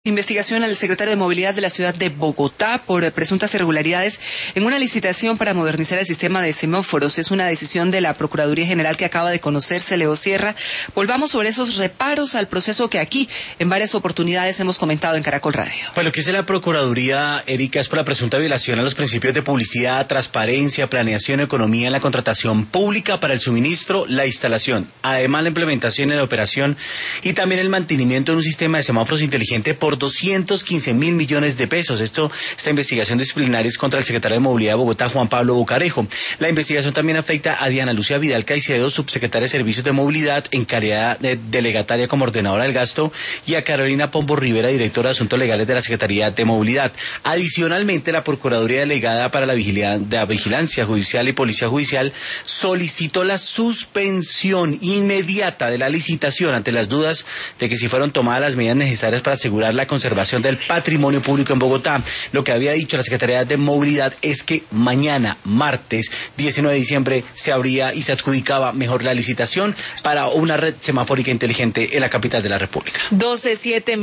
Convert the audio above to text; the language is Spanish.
Investigación al secretario de Movilidad de la ciudad de Bogotá por presuntas irregularidades en una licitación para modernizar el sistema de semáforos. Es una decisión de la Procuraduría General que acaba de conocerse, Leo Sierra. Volvamos sobre esos reparos al proceso que aquí en varias oportunidades hemos comentado en Caracol Radio. Pues lo que dice la Procuraduría, Erika, es por la presunta violación a los principios de publicidad, transparencia, planeación, economía en la contratación pública para el suministro, la instalación, además la implementación y la operación y también el mantenimiento de un sistema de semáforos inteligente por 215.000 millones de pesos. Esta investigación disciplinaria es contra el secretario de Movilidad de Bogotá, Juan Pablo Bucarejo. La investigación también afecta a Diana Lucia Vidal Caicedo, subsecretaria de Servicios de Movilidad, en calidad de delegataria como ordenadora del gasto, y a Carolina Pombo Rivera, directora de Asuntos Legales de la Secretaría de Movilidad. Adicionalmente, la Procuraduría Delegada para la Vigilancia Judicial y Policía Judicial solicitó la suspensión inmediata de la licitación ante las dudas de que si fueron tomadas las medidas necesarias para asegurar la conservación del patrimonio público en Bogotá. Lo que había dicho la Secretaría de Movilidad es que mañana, martes 19 de diciembre, se abría y se adjudicaba mejor la licitación para una red semafórica inteligente en la capital de la República. 12:07